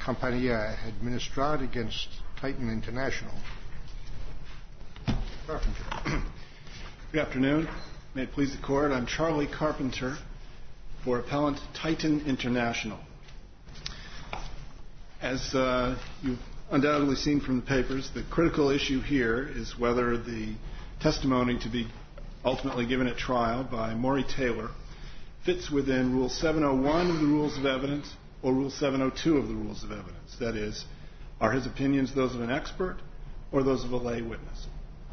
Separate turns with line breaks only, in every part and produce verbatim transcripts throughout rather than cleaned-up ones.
Compañía Administrada against Titan International. Carpenter.
Good afternoon. May it please the Court, I'm Charlie Carpenter for Appellant Titan International. As uh, you've undoubtedly seen from the papers, the critical issue here is whether the testimony to be ultimately given at trial by Maury Taylor fits within Rule seven oh one of the Rules of Evidence or Rule seven oh two of the Rules of Evidence. That is, are his opinions those of an expert or those of a lay witness?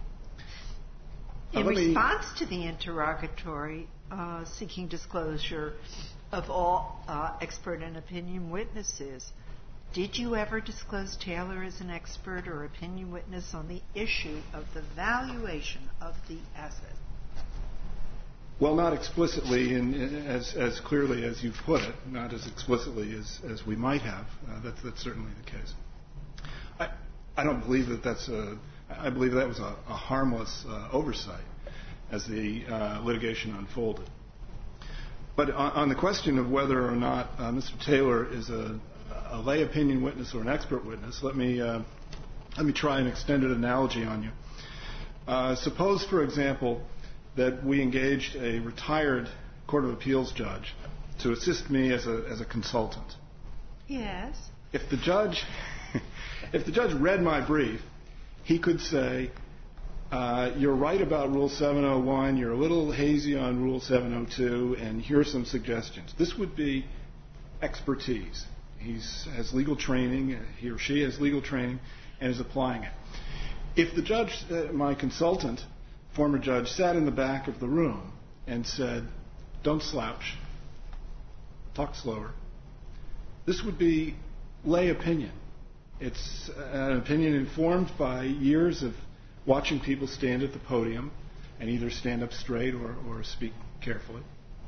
In response to the interrogatory uh, seeking disclosure of all uh, expert and opinion witnesses, did you ever disclose Taylor as an expert or opinion witness on the issue of the valuation of the asset?
Well, not explicitly, in, in, as, as clearly as you've put it, not as explicitly as, as we might have. Uh, that's, that's certainly the case. I, I don't believe that that's a... I believe that was a, a harmless uh, oversight as the uh, litigation unfolded. But on, on the question of whether or not uh, Mister Taylor is a, a lay opinion witness or an expert witness, let me uh, let me try an extended analogy on you. Uh, suppose, for example, that we engaged a retired Court of Appeals judge to assist me as a as a consultant.
Yes.
If the judge, if the judge read my brief, he could say, uh, you're right about Rule seven oh one, you're a little hazy on Rule seven oh two, and here are some suggestions. This would be expertise. He has legal training, he or she has legal training, and is applying it. If the judge, uh, my consultant, former judge, sat in the back of the room and said, don't slouch, talk slower, this would be lay opinion. It's an opinion informed by years of watching people stand at the podium and either stand up straight or, or speak carefully.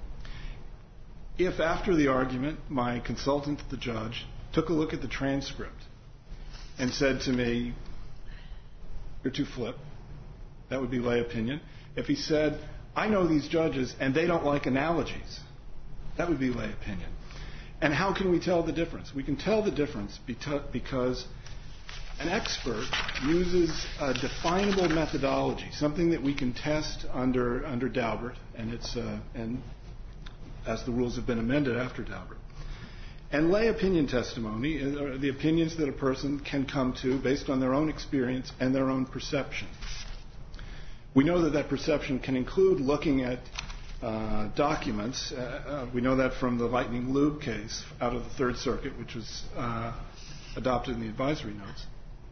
If after the argument my consultant, the judge, took a look at the transcript and said to me, you're too flip, that would be lay opinion. If he said, I know these judges and they don't like analogies, that would be lay opinion. And how can we tell the difference? We can tell the difference because an expert uses a definable methodology, something that we can test under under Daubert, and it's uh, and as the rules have been amended after Daubert. And lay opinion testimony are the opinions that a person can come to based on their own experience and their own perception. We know that that perception can include looking at Uh, documents. Uh, uh, we know that from the Lightning Lube case out of the Third Circuit, which was uh, adopted in the advisory notes.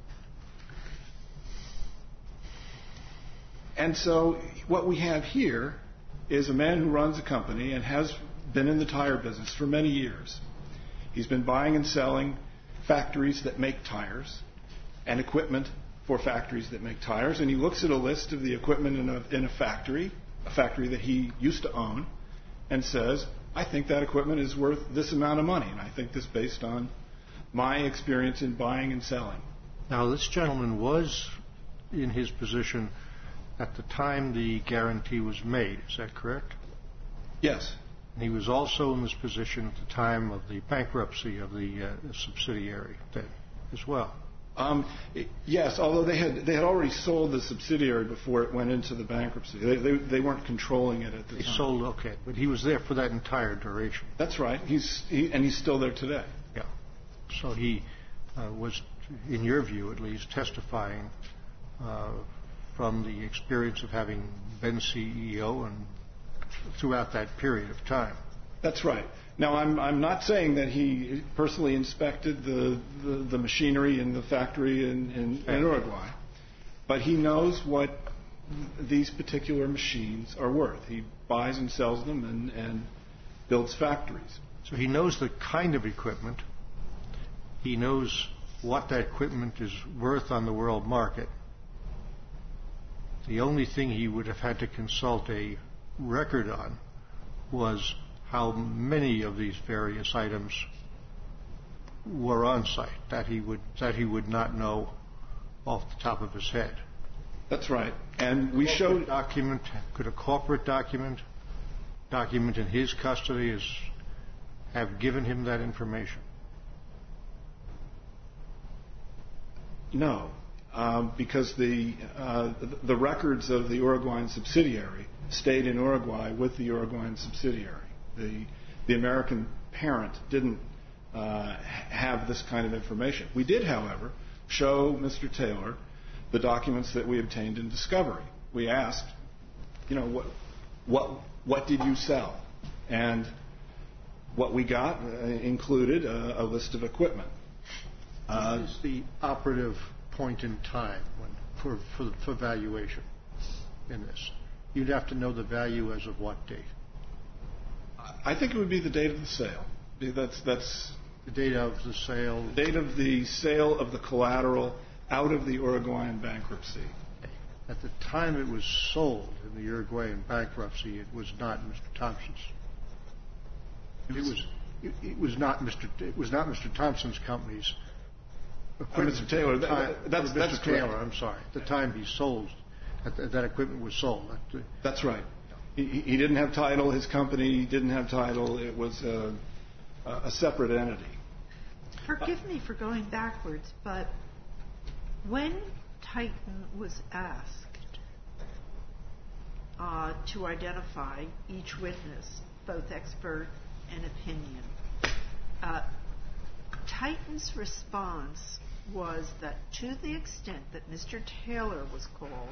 And so what we have here is a man who runs a company and has been in the tire business for many years. He's been buying and selling factories that make tires and equipment for factories that make tires, and he looks at a list of the equipment in a, in a factory, a factory that he used to own, and says, I think that equipment is worth this amount of money, and I think this based on my experience in buying and selling.
Now, this gentleman was in his position at the time the guarantee was made. Is that correct?
Yes.
And he was also in this position at the time of the bankruptcy of the uh, subsidiary then as well.
Um, yes, although they had they had already sold the subsidiary before it went into the bankruptcy. They they, they weren't controlling it at the
they
time.
They sold, okay, but he was there for that entire duration.
That's right. He's he, and he's still there today.
Yeah. So he uh, was, in your view at least, testifying uh, from the experience of having been C E O and throughout that period of time.
That's right. Now, I'm I'm not saying that he personally inspected the, the, the machinery in the factory in, in, in Uruguay, but he knows what these particular machines are worth. He buys and sells them and, and builds factories.
So he knows the kind of equipment. He knows what that equipment is worth on the world market. The only thing he would have had to consult a record on was how many of these various items were on site. That he would that he would not know off the top of his head.
That's right. And we showed
document. Could a corporate document, document in his custody, is have given him that information?
no, um, because the uh, the records of the Uruguayan subsidiary stayed in Uruguay with the Uruguayan subsidiary. The the American parent didn't uh, have this kind of information. We did, however, show Mister Taylor the documents that we obtained in discovery. We asked, you know, what what what did you sell? And what we got uh, included a, a list of equipment.
Uh, this is the operative point in time when, for, for for valuation in this. You'd have to know the value as of what date?
I think it would be the date of the sale. That's that's
the date of the sale.
The date of the sale of the collateral out of the Uruguayan bankruptcy.
At the time it was sold in the Uruguayan bankruptcy, it was not Mister Thompson's. It was it, it was not Mister It was not Mister Thompson's company's.
Uh, Mister Taylor, that,
time,
that's
Mister
that's
Taylor.
correct.
I'm sorry. At the time he sold, at the, that equipment was sold. That, uh,
that's right. He, he didn't have title. His company didn't have title. It was a, a separate entity.
Forgive me for going backwards, but when Titan was asked uh, to identify each witness, both expert and opinion, uh, Titan's response was that to the extent that Mister Taylor was called,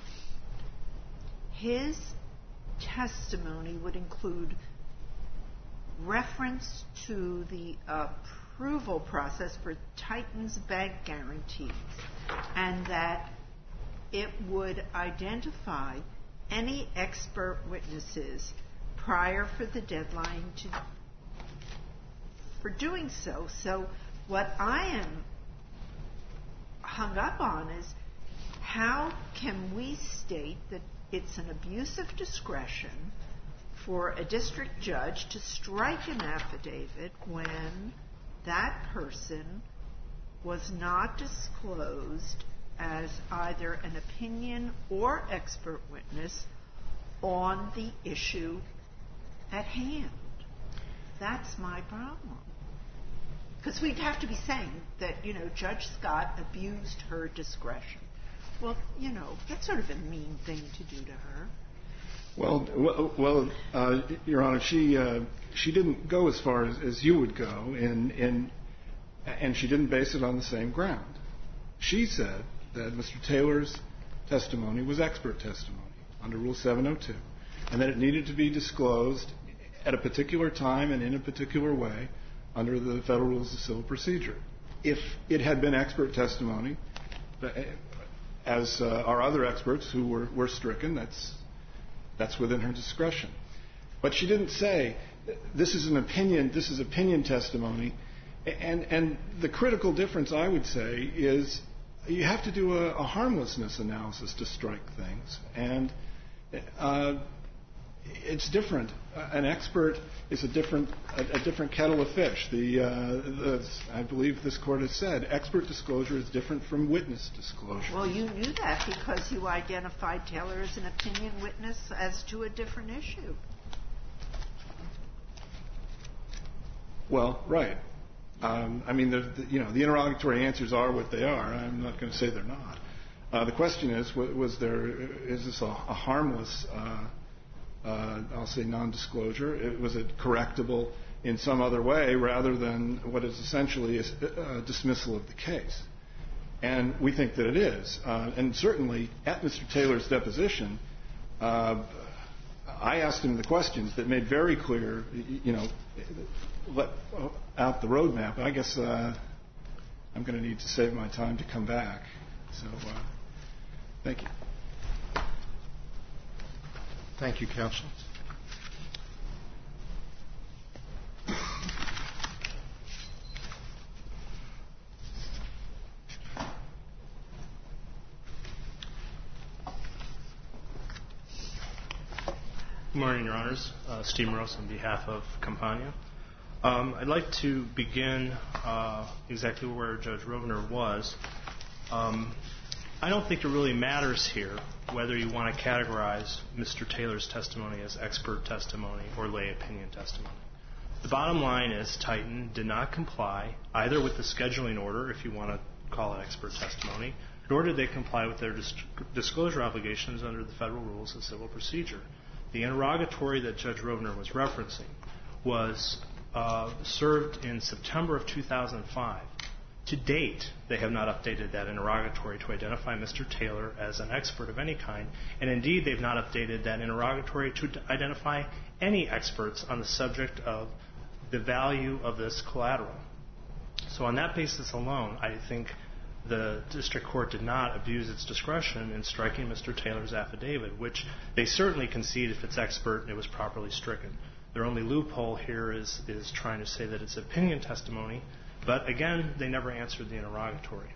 his testimony would include reference to the approval process for Titan's bank guarantees, and that it would identify any expert witnesses prior for the deadline to for doing so. So what I am hung up on is how can we state that it's an abuse of discretion for a district judge to strike an affidavit when that person was not disclosed as either an opinion or expert witness on the issue at hand? That's my problem. Because we'd have to be saying that, you know, Judge Scott abused her discretion. Well, you know, that's sort of a mean thing to do to her.
Well, well, well uh, Your Honor, she uh, she didn't go as far as, as you would go, in, in, and she didn't base it on the same ground. She said that Mister Taylor's testimony was expert testimony under Rule seven oh two, and that it needed to be disclosed at a particular time and in a particular way under the Federal Rules of Civil Procedure. If it had been expert testimony, as uh, our other experts who were, were stricken, that's that's within her discretion. But she didn't say, this is an opinion, this is opinion testimony. And, and the critical difference, I would say, is you have to do a, a harmlessness analysis to strike things. And uh, it's different. An expert is a different a, a different kettle of fish. The, uh, the I believe this Court has said expert disclosure is different from witness disclosure.
Well, you knew that because you identified Taylor as an opinion witness as to a different issue.
Well, right. Um, I mean, the, the, you know, the interrogatory answers are what they are. I'm not going to say they're not. Uh, the question is, was there is this a, a harmless? Uh, Uh, I'll say non-disclosure. It, was it correctable in some other way rather than what is essentially a, a dismissal of the case? And we think that it is. Uh, and certainly at Mister Taylor's deposition, uh, I asked him the questions that made very clear, you know, let out the roadmap. I guess uh, I'm going to need to save my time to come back. So uh, thank you.
Thank you, counsel.
Good morning, Your Honors. Uh, Steve Morose on behalf of Campagna. Um, I'd like to begin uh, exactly where Judge Rovner was. Um, I don't think it really matters here whether you want to categorize Mister Taylor's testimony as expert testimony or lay opinion testimony. The bottom line is Titan did not comply either with the scheduling order, if you want to call it expert testimony, nor did they comply with their dis- disclosure obligations under the federal rules of civil procedure. The interrogatory that Judge Rovner was referencing was uh, served in September of two thousand five. To date, they have not updated that interrogatory to identify Mister Taylor as an expert of any kind, and indeed they've not updated that interrogatory to identify any experts on the subject of the value of this collateral. So on that basis alone, I think the district court did not abuse its discretion in striking Mister Taylor's affidavit, which they certainly concede if it's expert, it was properly stricken. Their only loophole here is, is trying to say that it's opinion testimony, but again, they never answered the interrogatory.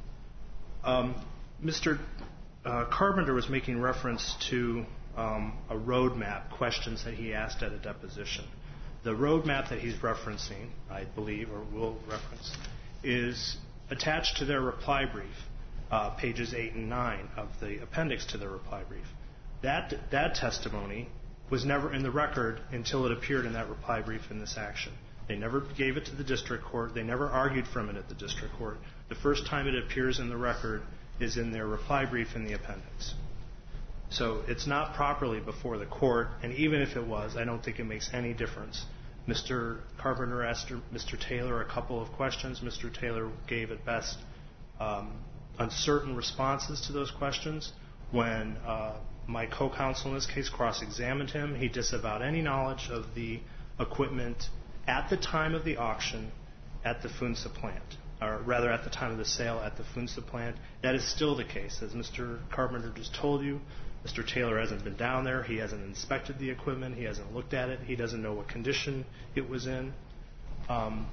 Um, Mister Uh, Carpenter was making reference to um, a roadmap, questions that he asked at a deposition. The roadmap that he's referencing, I believe, or will reference, is attached to their reply brief, uh, pages eight and nine of the appendix to their reply brief. That that testimony was never in the record until it appeared in that reply brief in this action. They never gave it to the district court. They never argued from it at the district court. The first time it appears in the record is in their reply brief in the appendix. So it's not properly before the court, and even if it was, I don't think it makes any difference. Mister Carpenter asked Mister Taylor a couple of questions. Mister Taylor gave at best um, uncertain responses to those questions. When uh, my co-counsel in this case cross-examined him, he disavowed any knowledge of the equipment at the time of the auction at the Funsa plant, or rather at the time of the sale at the Funsa plant. That is still the case. As Mister Carpenter just told you, Mister Taylor hasn't been down there. He hasn't inspected the equipment. He hasn't looked at it. He doesn't know what condition it was in. Um,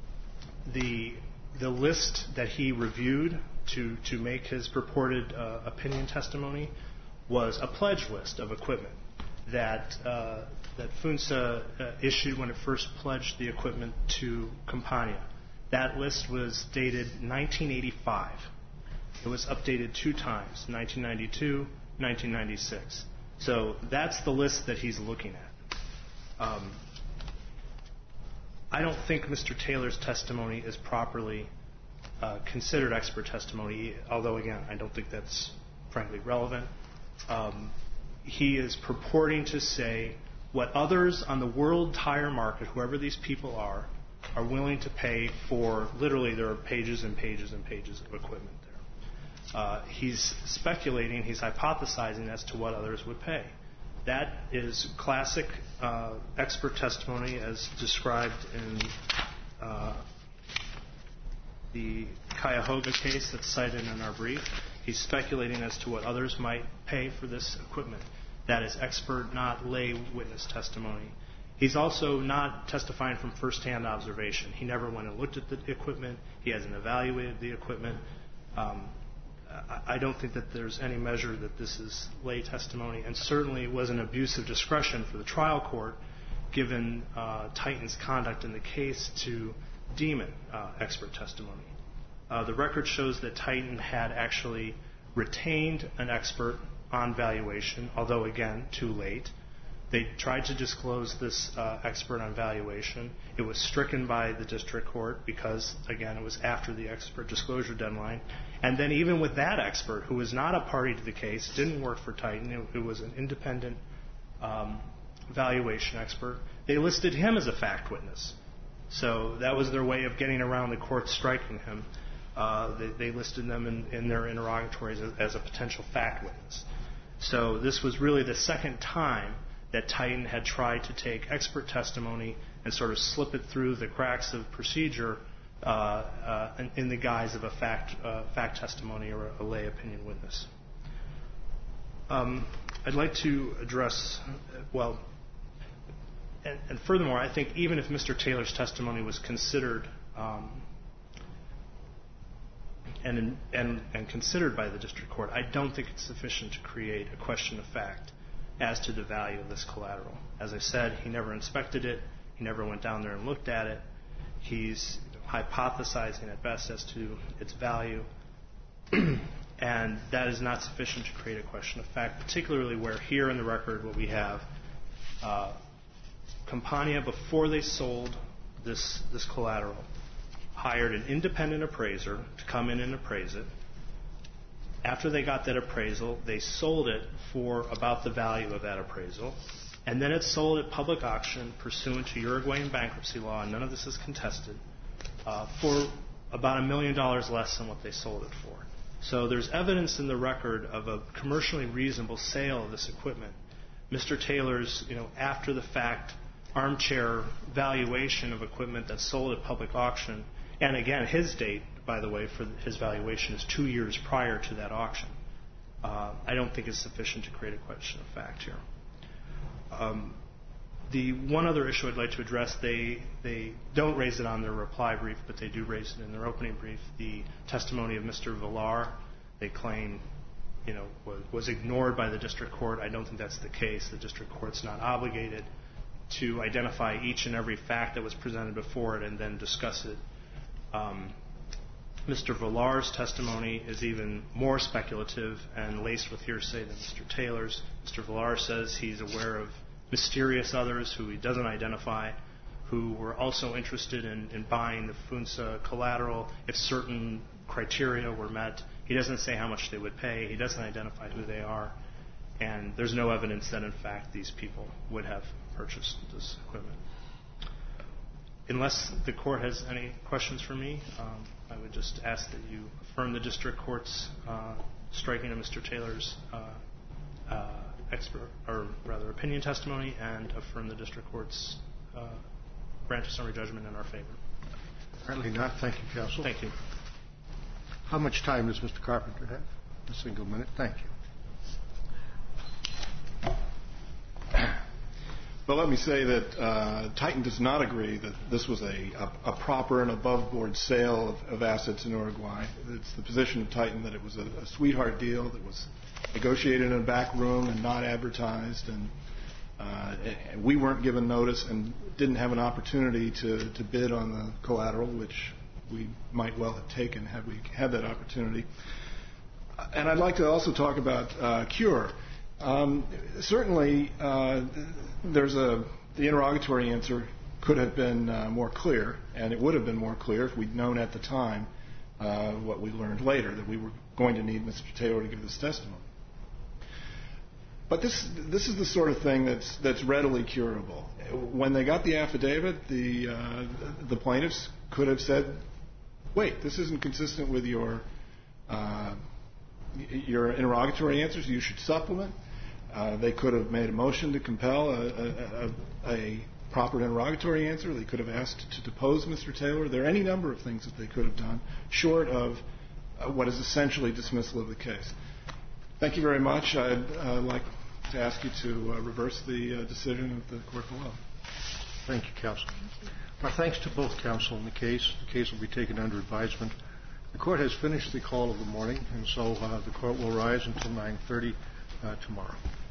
the the list that he reviewed to, to make his purported uh, opinion testimony was a pledge list of equipment that uh, that Funsa uh, issued when it first pledged the equipment to Campania. That list was dated nineteen eighty-five. It was updated two times, nineteen ninety-two, nineteen ninety-six. So that's the list that he's looking at. Um, I don't think Mister Taylor's testimony is properly uh, considered expert testimony, although, again, I don't think that's frankly relevant. Um, he is purporting to say what others on the world tire market, whoever these people are, are willing to pay for. Literally, there are pages and pages and pages of equipment there. Uh, he's speculating, he's hypothesizing as to what others would pay. That is classic uh, expert testimony as described in uh, the Cuyahoga case that's cited in our brief. He's speculating as to what others might pay for this equipment. That is expert, not lay witness testimony. He's also not testifying from firsthand observation. He never went and looked at the equipment. He hasn't evaluated the equipment. Um, I don't think that there's any measure that this is lay testimony, and certainly it was an abuse of discretion for the trial court, given uh, Titan's conduct in the case, to deem it uh, expert testimony. Uh, the record shows that Titan had actually retained an expert on valuation, although, again, too late. They tried to disclose this uh, expert on valuation. It was stricken by the district court because, again, it was after the expert disclosure deadline. And then even with that expert, who was not a party to the case, didn't work for Titan, it, it was an independent um, valuation expert, they listed him as a fact witness. So that was their way of getting around the court striking him. Uh, they, they listed them in, in their interrogatories as, as a potential fact witness. So this was really the second time that Titan had tried to take expert testimony and sort of slip it through the cracks of procedure uh, uh, in, in the guise of a fact, uh, fact testimony or a, a lay opinion witness. Um, I'd like to address, well, and, and furthermore, I think even if Mister Taylor's testimony was considered um, and, and, and considered by the district court, I don't think it's sufficient to create a question of fact as to the value of this collateral. As I said, he never inspected it. He never went down there and looked at it. He's hypothesizing at best as to its value. And that is not sufficient to create a question of fact, particularly where here in the record what we have, uh, Campania, before they sold this, this collateral, hired an independent appraiser to come in and appraise it. After they got that appraisal, they sold it for about the value of that appraisal. And then it's sold at public auction pursuant to Uruguayan bankruptcy law, and none of this is contested, uh, for about a million dollars less than what they sold it for. So there's evidence in the record of a commercially reasonable sale of this equipment. Mister Taylor's, you know, after the fact armchair valuation of equipment that's sold at public auction, and again, his date, by the way, for his valuation is two years prior to that auction. Uh, I don't think it's sufficient to create a question of fact here. Um, the one other issue I'd like to address, they they don't raise it on their reply brief, but they do raise it in their opening brief. The testimony of Mister Villar, they claim, you know, was, was ignored by the district court. I don't think that's the case. The district court's not obligated to identify each and every fact that was presented before it and then discuss it. Um, Mister Villar's testimony is even more speculative and laced with hearsay than Mister Taylor's. Mister Villar says he's aware of mysterious others who he doesn't identify, who were also interested in, in buying the FUNSA collateral if certain criteria were met. He doesn't say how much they would pay. He doesn't identify who they are. And there's no evidence that, in fact, these people would have purchased this equipment. Unless the court has any questions for me, um, I would just ask that you affirm the district court's uh, striking of Mister Taylor's uh, uh, expert, or rather opinion testimony, and affirm the district court's uh, grant of summary judgment in our favor.
Apparently not. Thank you, counsel.
Thank you.
How much time does Mister Carpenter have? A single minute. Thank you.
Well, let me say that uh, Titan does not agree that this was a, a, a proper and above-board sale of, of assets in Uruguay. It's the position of Titan that it was a, a sweetheart deal that was negotiated in a back room and not advertised, and, uh, and we weren't given notice and didn't have an opportunity to, to bid on the collateral, which we might well have taken had we had that opportunity. And I'd like to also talk about uh, CURE. Um, certainly, uh, there's a the interrogatory answer could have been uh, more clear, and it would have been more clear if we'd known at the time uh, what we learned later, that we were going to need Mister Taylor to give this testimony. But this this is the sort of thing that's that's readily curable. When they got the affidavit, the uh, the plaintiffs could have said, "Wait, this isn't consistent with your uh, your interrogatory answers. You should supplement." Uh, they could have made a motion to compel a, a, a, a proper interrogatory answer. They could have asked to depose Mister Taylor. There are any number of things that they could have done, short of uh, what is essentially dismissal of the case. Thank you very much. I'd uh, like to ask you to uh, reverse the uh, decision of the court below.
Thank you, counsel. Our thanks to both counsel in the case. The case will be taken under advisement. The court has finished the call of the morning, and so uh, the court will rise until nine thirty uh, tomorrow.